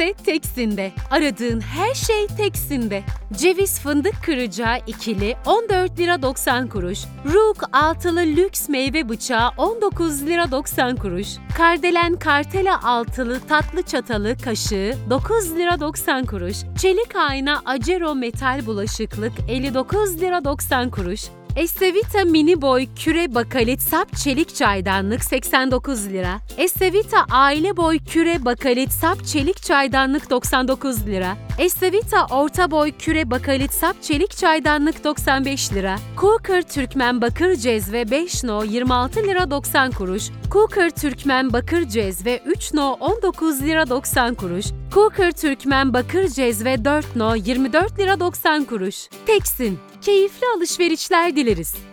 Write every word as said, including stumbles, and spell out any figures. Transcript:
Teksin'de, Teksin'de. Aradığın her şey Teksin'de. Ceviz fındık kıracağı ikili on dört lira doksan kuruş. Rook altılı lüks meyve bıçağı on dokuz lira doksan kuruş. Kardelen Kartela altılı tatlı çatalı kaşığı dokuz lira doksan kuruş. Çelik ayna Acero metal bulaşıklık elli dokuz lira doksan kuruş. Estevita mini boy küre bakalit sap çelik çaydanlık seksen dokuz lira. Estevita aile boy küre bakalit sap çelik çaydanlık doksan dokuz lira. Estevita orta boy küre bakalit sap çelik çaydanlık doksan beş lira. Cooker Türkmen bakır cezve beş no yirmi altı lira doksan kuruş. Cooker Türkmen bakır cezve üç no on dokuz lira doksan kuruş. Cooker Türkmen bakır cezve dört no yirmi dört lira doksan kuruş. Teksin. Keyifli alışverişler dileriz.